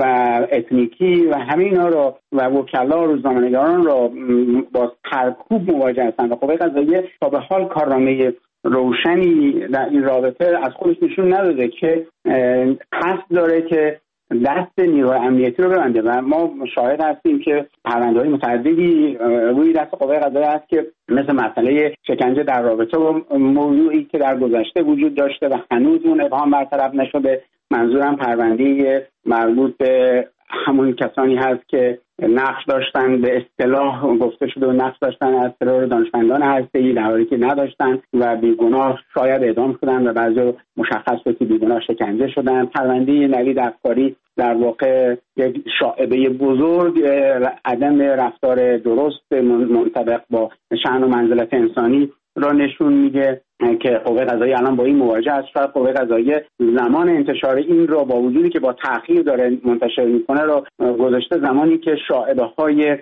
اتنیکی و همه اینا رو و وکلا و روزنامه‌نگاران رو با سرکوب مواجه هستند و قوه قضاییه تا به حال کارنامه روشنی در این رابطه از خودش نشون نداده که قصد داره که دست نیروهای امنیتی رو ببنده و ما شاهد هستیم که پرونده‌های متعددی روی دست قوه قضاییه است که مثل مسئله شکنجه در رابطه با موضوعی که در گذشته وجود داشته و هنوز اون ابهام برطرف نشده. منظورم پرونده مربوط به همون کسانی هست که نقش داشتن، به اصطلاح گفته شده و نقش داشتن از ترور دانشمندان هسته‌ای در حالی که نداشتن و بیگناه شاید اعدام شدن و بعضی مشخص بود که بیگناه شکنجه شدن. پرونده نوید افکاری در واقع یک شائبه بزرگ عدم رفتار درست منطبق با شأن و منزلت انسانی را نشون میده که قوه قضاییه الان با این مواجه است. شاید قوه قضاییه زمان انتشار این را با وجودی که با تأخیر داره منتشر میکنه را گذاشته زمانی که شائبه‌های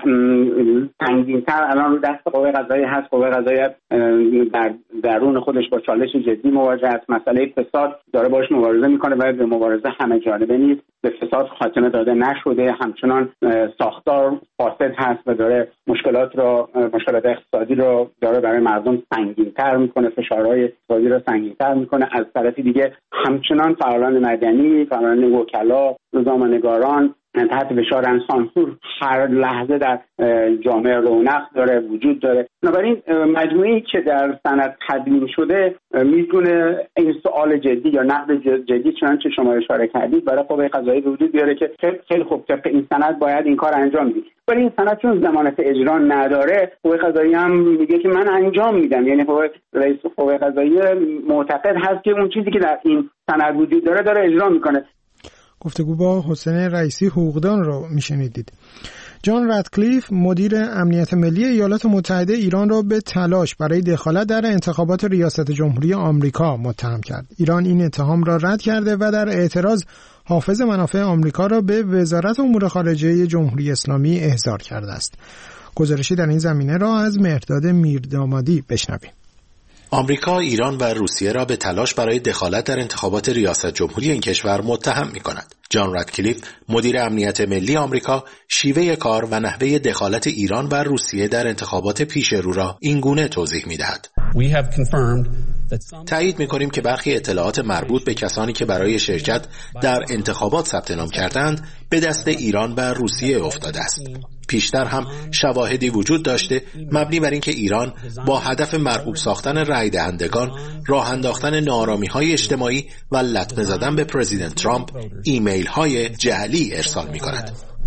سنگین‌تر الان رو دست قوه قضاییه هست. قوه قضاییه در درون خودش با چالش جدی مواجه است. مسئله فساد داره باش مبارزه میکنه و به مبارزه همه جانبه نیست. به فساد خاتمه داده نشده، همچنان ساختار فاسد هست و داره مشکلات را مشکلات اقتصادی رو داره برای مردم سنگین‌تر میکنه، فشارهای اقتصادی رو سنگین‌تر میکنه. از طرف دیگه همچنان فعالان مدنی، فعالان وکلا، روزنامه‌نگاران تحت فشارن، سانسور هر لحظه در جامعه رونق داره، وجود داره. بنابراین مجموعه‌ای که در سند تدوین شده میتونه این سوال جدی یا نقد جدی چنانچه شما اشاره کردید برای قوه قضاییه به وجود بیاره که خیلی خوب طبق این سند باید این کار انجام بدید. ولی این سند چون ضمانت اجرا نداره، قوه قضاییه هم میگه که من انجام میدم. یعنی رئیس قوه قضاییه معتقد هست که اون چیزی که در این سند وجود داره داره اجرا میکنه. گفتگو با حسین رئیسی حقوقدان رو میشنیدید. جان رادکلیف مدیر امنیت ملی ایالات متحده ایران را به تلاش برای دخالت در انتخابات ریاست جمهوری آمریکا متهم کرد. ایران این اتهام را رد کرده و در اعتراض حافظ منافع آمریکا را به وزارت امور خارجه جمهوری اسلامی احضار کرده است. گزارشی در این زمینه را از مهرداد میردامادی بشنویم. آمریکا، ایران و روسیه را به تلاش برای دخالت در انتخابات ریاست جمهوری این کشور متهم می‌کند. جان رادکلیف، مدیر امنیت ملی آمریکا، شیوه کار و نحوه دخالت ایران و روسیه در انتخابات پیش رو را این گونه توضیح می‌دهد. تایید می‌کنیم که برخی اطلاعات مربوط به کسانی که برای شرکت در انتخابات ثبت نام کردند به دست ایران و روسیه افتاده است. پیشتر هم شواهدی وجود داشته مبنی بر اینکه ایران با هدف مرعوب ساختن رای دهندگان، راه انداختن ناآرامی‌های اجتماعی و لطمه زدن به پرزیدنت ترامپ ایمیل‌های جعلی ارسال می‌کند.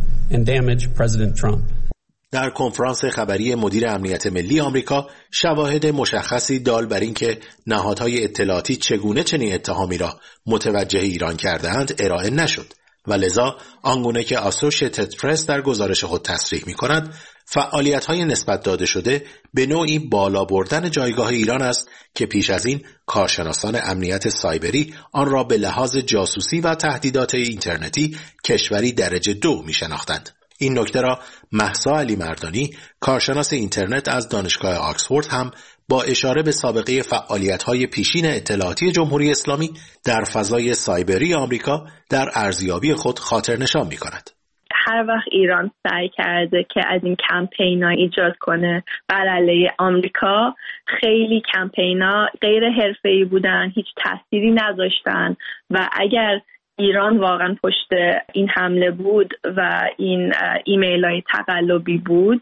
در کنفرانس خبری مدیر امنیت ملی آمریکا شواهد مشخصی دال بر اینکه نهادهای اطلاعاتی چگونه چنین اتهامی را متوجه ایران کرده‌اند ارائه نشد و لذا آنگونه که آسوشیتد پرس در گزارش خود تصریح می‌کند، فعالیت‌های نسبت داده شده به نوعی بالا بردن جایگاه ایران است که پیش از این کارشناسان امنیت سایبری آن را به لحاظ جاسوسی و تهدیدات اینترنتی کشوری درجه دو می‌شناختند. این نکته را مهسا علی مردانی، کارشناس اینترنت از دانشگاه آکسفورد هم با اشاره به سابقه فعالیت‌های پیشین اطلاعاتی جمهوری اسلامی در فضای سایبری آمریکا در ارزیابی خود خاطر نشان می‌کند. هر وقت ایران سعی کرده که از این کمپینا ایجاد کنه بر علیه آمریکا، خیلی کمپینا غیر حرفه‌ای بودن، هیچ تأثیری نذاشتن و اگر ایران واقعا پشت این حمله بود و این ایمیل های تقلبی بود،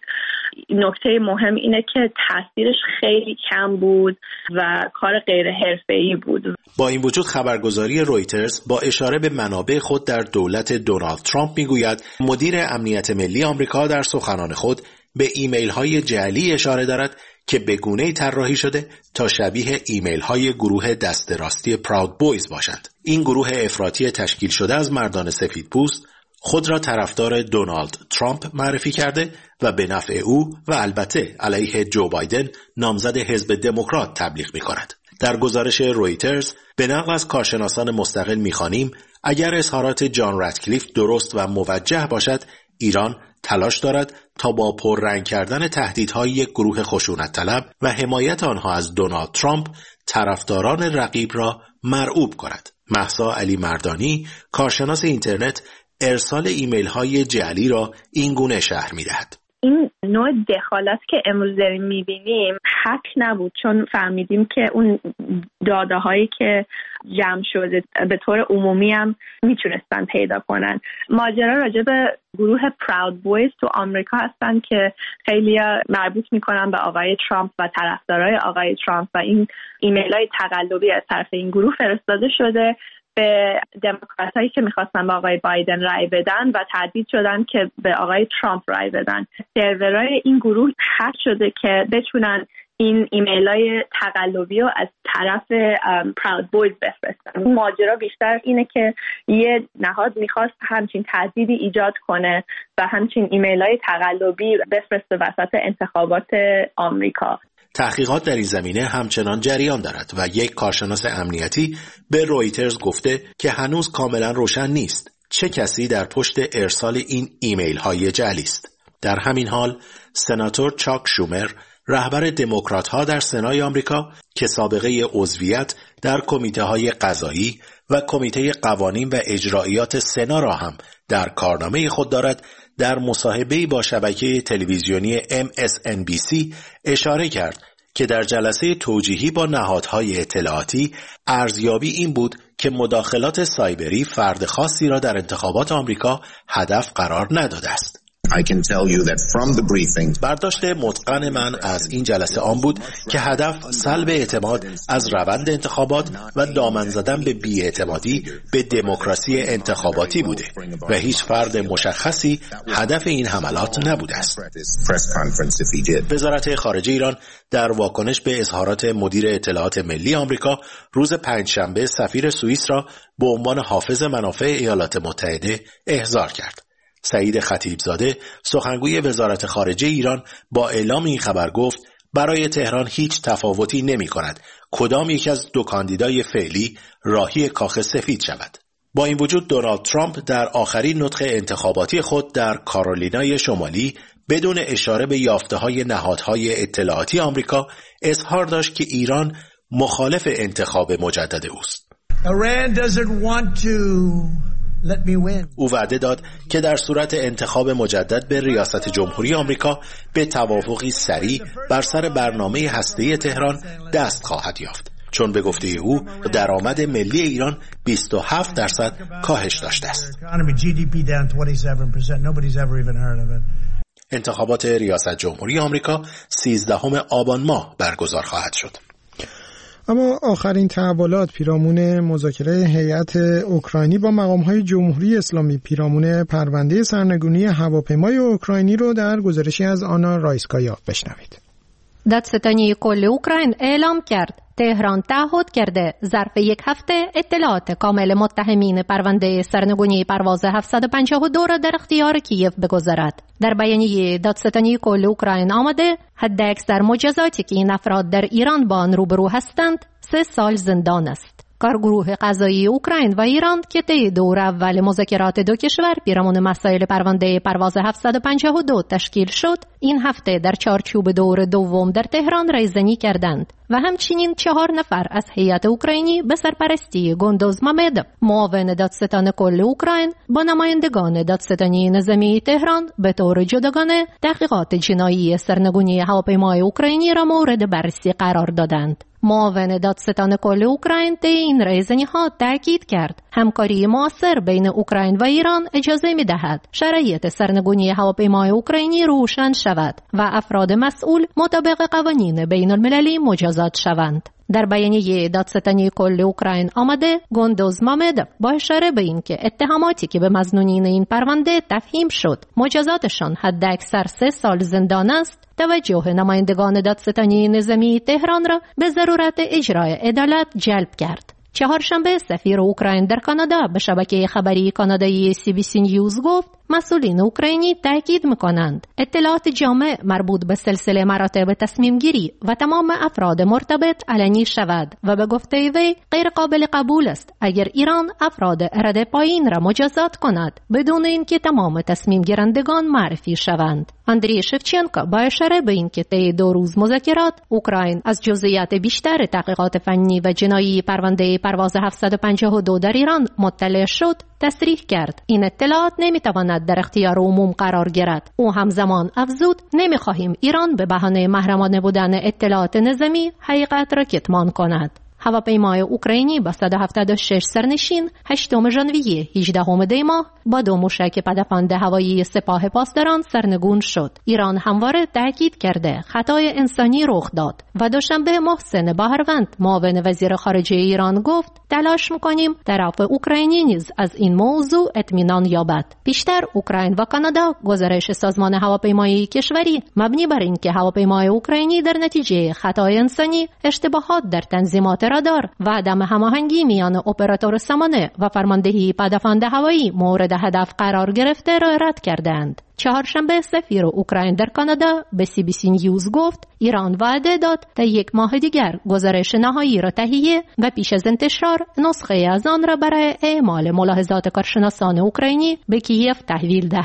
نکته مهم اینه که تاثیرش خیلی کم بود و کار غیر حرفه‌ای بود. با این وجود خبرگزاری رویترز با اشاره به منابع خود در دولت دونالد ترامپ میگوید مدیر امنیت ملی آمریکا در سخنان خود به ایمیل های جعلی اشاره دارد که به گونه‌ای طراحی شده تا شبیه ایمیل های گروه دست راستی پراود بویز باشند. این گروه افراطی تشکیل شده از مردان سفیدپوست خود را طرفدار دونالد ترامپ معرفی کرده و به نفع او و البته علیه جو بایدن نامزد حزب دموکرات تبلیغ می‌کند. در گزارش رویترز به نقل از کارشناسان مستقل می‌خوانیم اگر اظهارات جان رادکلیف درست و موجه باشد، ایران تلاش دارد تا با پررنگ کردن تهدیدهای یک گروه خشونت طلب و حمایت آنها از دونالد ترامپ طرفداران رقیب را مرعوب کند. مهسا علی مردانی، کارشناس اینترنت، ارسال ایمیل های جعلی را این گونه شرح می‌دهد. این نوع دخالت که امروز داریم می‌بینیم حق نبود، چون فهمیدیم که اون داده هایی که جمع شده به طور عمومی هم میتونستن پیدا کنن. ماجرا راجع به گروه پراود بویز تو آمریکا هستن که خیلی مربوط میکنن به آقای ترامپ و طرفدارای آقای ترامپ و این ایمیل های تقلبی از طرف این گروه فرستاده شده به دموکرات هایی که میخواستن به آقای بایدن رای بدن و تهدید شدن که به آقای ترامپ رای بدن. سرورهای این گروه هک شده که بتونن این ایمیل های تقلبی رو از طرف پراود بویز بفرستن. ماجرا بیشتر اینه که یه نهاد میخواست همچین تهدیدی ایجاد کنه و همچین ایمیل های تقلبی بفرسته وسط انتخابات آمریکا. تحقیقات در این زمینه همچنان جریان دارد و یک کارشناس امنیتی به رویترز گفته که هنوز کاملا روشن نیست چه کسی در پشت ارسال این ایمیل های جعلی است. در همین حال سناتور چاک شومر، رهبر دموکرات ها در سنای آمریکا که سابقه عضویت در کمیته های قضایی و کمیته قوانین و اجرایات سنا را هم در کارنامه خود دارد، در مصاحبه‌ای با شبکه تلویزیونی ام اس ان بی سی اشاره کرد که در جلسه توجیهی با نهادهای اطلاعاتی ارزیابی این بود که مداخلات سایبری فرد خاصی را در انتخابات آمریکا هدف قرار نداده است. I can tell you that from the briefing... برداشت متقن من از این جلسه آن بود که هدف سلب اعتماد از روند انتخابات و دامن زدن به بی‌اعتمادی به دموکراسی انتخاباتی بوده و هیچ فرد مشخصی هدف این حملات نبوده است. وزارت خارجه ایران در واکنش به اظهارات مدیر اطلاعات ملی آمریکا روز پنجشنبه سفیر سوئیس را به عنوان حافظ منافع ایالات متحده احضار کرد. سعید خطیبزاده سخنگوی وزارت خارجه ایران با اعلام این خبر گفت برای تهران هیچ تفاوتی نمی کند کدام یک از دو کاندیدای فعلی راهی کاخ سفید شود. با این وجود دونالد ترامپ در آخرین نطق انتخاباتی خود در کارولینای شمالی بدون اشاره به یافته‌های نهادهای اطلاعاتی آمریکا اظهار داشت که ایران مخالف انتخاب مجدد اوست. Iran doesn't want to او وعده داد که در صورت انتخاب مجدد به ریاست جمهوری آمریکا به توافقی سریع بر سر برنامه هسته‌ای تهران دست خواهد یافت، چون به گفته او درآمد ملی ایران بیست و هفت درصد کاهش داشته است. انتخابات ریاست جمهوری آمریکا سیزدهم آبان ماه برگزار خواهد شد. اما آخرین تحولات پیرامون مذاکره هیئت اوکراینی با مقام‌های جمهوری اسلامی پیرامون پرونده سرنگونی هواپیمای اوکراینی رو در گزارشی از آنا رایسکایا بشنوید. دادستانی کل اوکراین اعلام کرد تهران تعهد کرده ظرف یک هفته اطلاعات کامل متهمین پرونده سرنگونی پرواز هفتصد و پنجاه و دو را در اختیار کیف بگذارد. در بیانیه دادستانی کل اوکراین آمده حداکثر مجازاتی که این افراد در ایران با آن روبرو هستند سه سال زندان است. کارگروه قضایی اوکراین و ایران که طی دور اول مذاکرات دو کشور پیرامون مسائل پرونده پرواز هفتصد و پنجاه و دو تشکیل شد، این هفته در چارچوب دور دوم در تهران ریزنی کردند و همچنین چهار نفر از هیئت اوکراینی به سرپرستی گوندوز مامدوف معاون دادستان کل اوکراین با نمایندگان دادستانی نظامی تهران به طور جداگانه تحقیقات جنایی سرنگونی هواپیمای اوکراینی را مورد بررسی قرار دادند. معاون دادستان کل اوکراین طی این ریزنی ها تاکید کرد همکاری مؤثر بین اوکراین و ایران اجازه می دهد شرایط سرنگونی هواپیمای اوکراینی روشن شود و افراد مسئول مطابق قوانین بین المللی مجازات شوند. در بیانیه دادستانی کل اوکراین آمده گوندوز مامدوف با اشاره به این که اتهاماتی که به مظنونین این پرونده تفهیم شد مجازاتشان حداکثر سه سال زندان است، توجه نمایندگان دادستانی نظامی تهران را به ضرورت اجرای عدالت جلب کرد. چهارشنبه سفیر اوکراین در کانادا به شبکه خبری کانادایی سی بی سی نیوز گفت مسئولین اوکراینی تاکید می‌کنند اطلاعات جامع مربوط به سلسله مراتب تصمیم گیری و تمام افراد مرتبط علنی شود و به گفته وی غیر قابل قبول است اگر ایران افراد رده پایین را مجازات کند بدون اینکه تمام تصمیم گیرندگان معرفی شوند. اندری شفچنکو با اشاره به اینکه طی دو روز مذاکرات اوکراین از جزئیات بیشتر تحقیقات فنی و جنایی پرونده پرواز هفتصد و پنجاه و دو در ایران مطلع شد، تصریح کرد این اطلاعات نمیتواند در اختیار عموم قرار گیرد. او همزمان افزود نمیخواهیم ایران به بهانه محرمانه بودن اطلاعات نظامی حقیقت را کتمان کند. هواپیمای اوکراینی با صد و هفتاد و شش سرنشین هشتم ژانویه هجدهم دی ماه با دو موشک پدافند هوایی سپاه پاسداران سرنگون شد. ایران همواره تاکید کرده خطای انسانی رخ داد و دوشنبه محسن باهروند معاون وزیر خارجه ایران گفت تلاش می‌کنیم طرف اوکراینی نیز از این موضوع اطمینان یابد. بیشتر اوکراین و کانادا گزارش سازمان هواپیمایی کشوری مبنی بر اینکه هواپیمای اوکراینی در نتیجه خطای انسانی، اشتباهات در تنظیمات رادار و عدم هماهنگی میان اپراتور سامانه و فرماندهی پدافند هوایی مورد هدف قرار گرفته را رد کردند. چهارشنبه سفیر اوکراین در کانادا به سی بی سی نیوز گفت ایران وعده داد تا یک ماه دیگر گزارش نهایی را تهیه و پیش از انتشار نسخه از آن را برای اعمال ملاحظات کارشناسان اوکراینی به کیف تحویل دهد.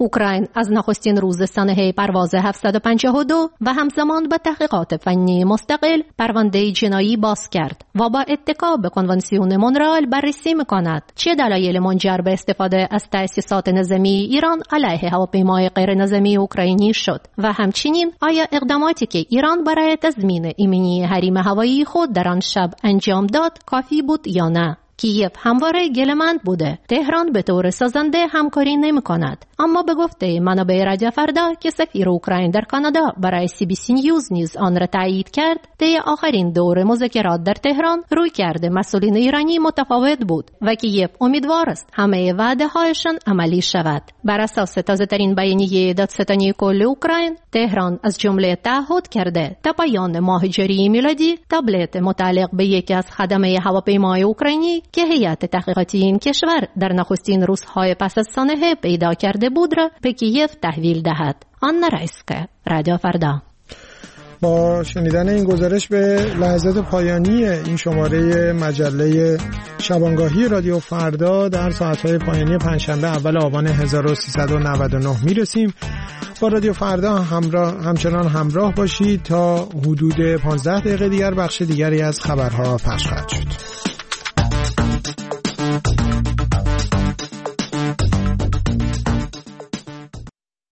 اوکراین از نخستین روز سنه پرواز هفتصد و پنجاه و دو و همزمان با تحقیقات فنی مستقل پرونده جنایی باز کرد و با اتکا به کنوانسیون مونرال بررسی می‌کند چه دلایل منجر به استفاده از تأسیسات نظامی ایران علیه هواپیمای غیر نظامی اوکراینی شد و همچنین آیا اقداماتی که ایران برای تضمین ایمنی حریم هوایی خود در آن شب انجام داد کافی بود یا نه. کیف همواره گله‌مند بوده. تهران به طور سازنده همکاری نمی کند. اما به گفته منابع رادیو فردا که سفیر اوکراین در کانادا برای سی بی سی نیوز نیز آن را تایید کرد، طی آخرین دور مذاکرات در تهران روی کرده مسئولین ایرانی متفاوت بود و کیف امیدوار است همه وعده هایشان عملی شود. بر اساس تازه ترین بیانیه دادستانی کل اوکراین، تهران از جمله تعهد کرده تا پایان ماه جاری میلادی تبلیغ متعلق به یکی از خدمه هواپیمای اوکراینی که هیئت تحقیقاتی این کشور در نخستین روزهای پس از سانحه پیدا کرده بود را به کیف تحویل دهد. آن رایسکه، رادیو فردا. با شنیدن این گزارش به لحظات پایانی این شماره مجله شبانگاهی رادیو فردا در ساعتهای پایانی پنجشنبه اول آبان هزار و سیصد و نود و نه میرسیم. با رادیو فردا همراه همچنان همراه باشید تا حدود پانزده دقیقه دیگر بخش دیگری از خبرها پخش خواهد شد.